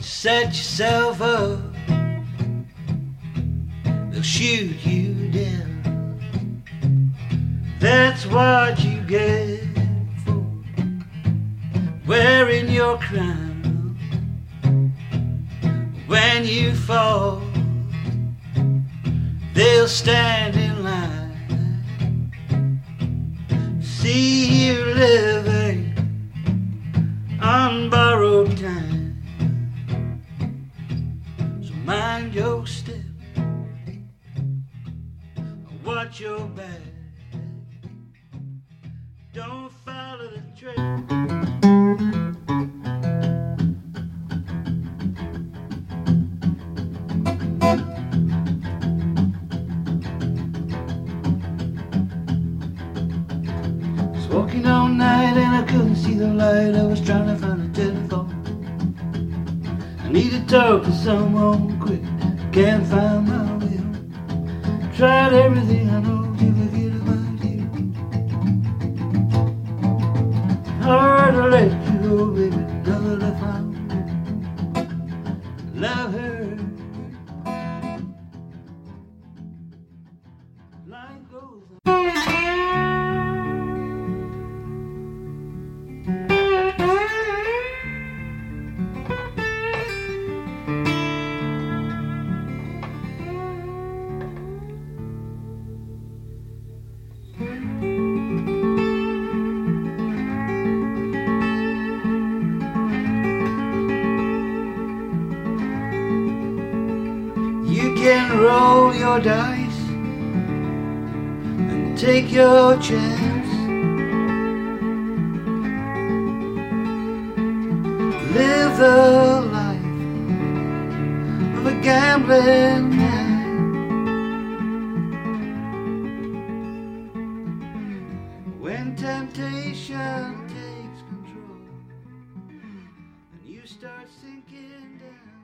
set yourself up, they'll shoot you down. That's what you get for wearing your crown. When you fall, they'll stand in line, see you living on borrowed time. So mind your step, watch your back, don't follow the trail. Walking all night and I couldn't see the light. I was trying to find a telephone. I need to talk to someone quick. Can't find my way home. Tried everything I know to forget about you. Hard to let you go, baby. Now that I found you. Love her. Life goes on. You can roll your dice and take your chance. Live the life of a gambling man. When temptation takes control and you start sinking down.